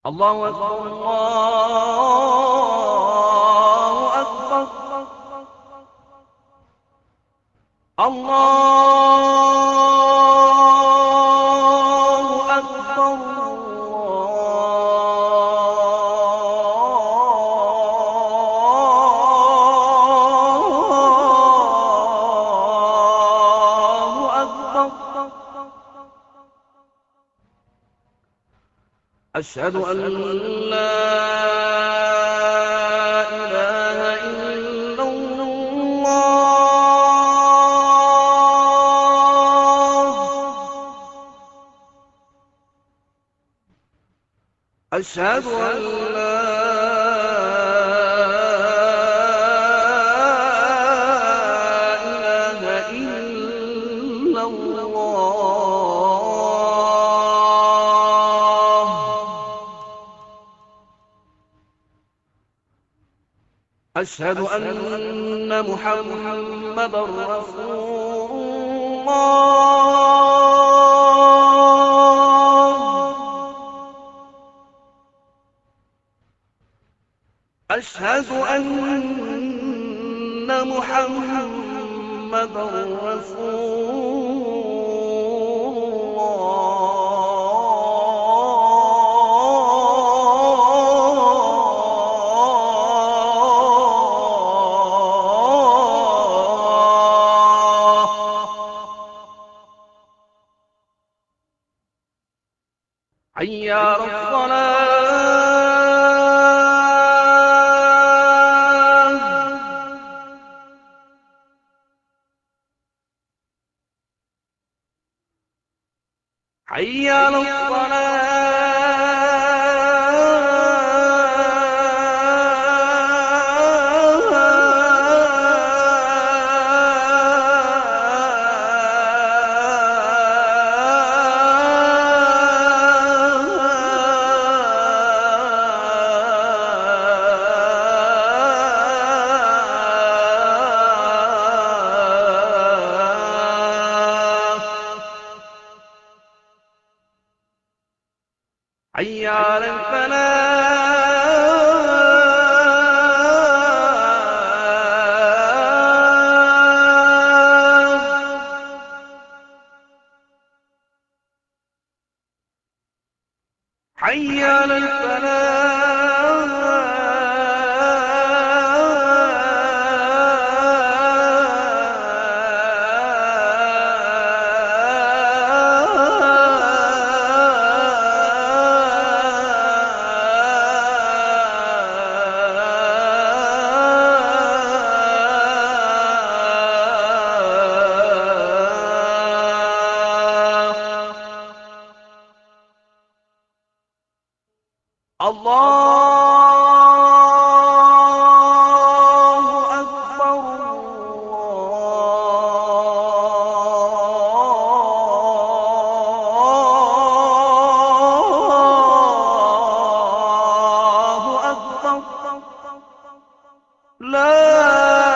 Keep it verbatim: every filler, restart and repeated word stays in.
الله أكبر الله أكبر الله أكبر الله أكبر. أشهد أن لا إله إلا الله. أشهد أن لا إله إلا الله. أشهد أن محمدًا رسول الله. أشهد أن محمدًا رسول حي على الصلاة. حي على حي على الفلاح. حي على الله أكبر الله أكبر. لا